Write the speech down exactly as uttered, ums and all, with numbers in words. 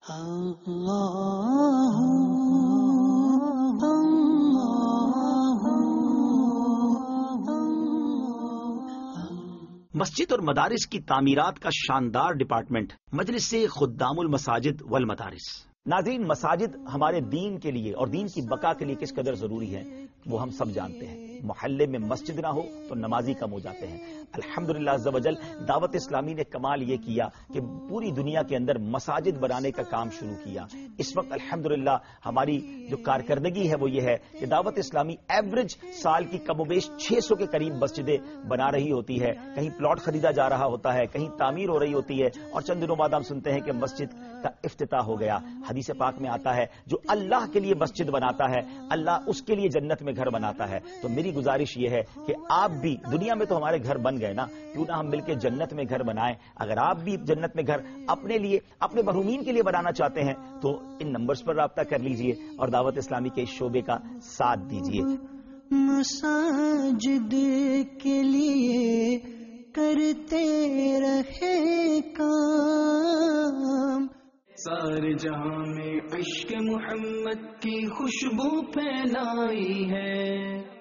مسجد اور مدارس کی تعمیرات کا شاندار ڈپارٹمنٹ مجلس خدام المساجد والمدارس۔ ناظرین، مساجد ہمارے دین کے لیے اور دین کی بقا کے لیے کس قدر ضروری ہے وہ ہم سب جانتے ہیں۔ محلے میں مسجد نہ ہو تو نمازی کم ہو جاتے ہیں۔ الحمدللہ عز و جل دعوت اسلامی نے کمال یہ کیا کہ پوری دنیا کے اندر مساجد بنانے کا کام شروع کیا۔ اس وقت الحمدللہ ہماری جو کارکردگی ہے وہ یہ ہے کہ دعوت اسلامی ایوریج سال کی کم و بیش چھ سو کے قریب مسجدیں بنا رہی ہوتی ہے۔ کہیں پلاٹ خریدا جا رہا ہوتا ہے، کہیں تعمیر ہو رہی ہوتی ہے، اور چند دنوں بعد ہم سنتے ہیں کہ مسجد کا افتتاح ہو گیا۔ حدیث پاک میں آتا ہے جو اللہ کے لیے مسجد بناتا ہے اللہ اس کے لیے جنت میں گھر بناتا ہے۔ تو میری گزارش یہ ہے کہ آپ بھی، دنیا میں تو ہمارے گھر بن گئے نا، کیوں نہ ہم مل کے جنت میں گھر بنائیں۔ اگر آپ بھی جنت میں گھر اپنے لیے، اپنے محرومین کے لیے بنانا چاہتے ہیں تو ان نمبرز پر رابطہ کر لیجئے اور دعوت اسلامی کے اس شعبے کا ساتھ دیجئے۔ مساجد کے لیے کرتے رہے کام، سارے جہاں میں عشق محمد کی خوشبو پھیلائی ہے۔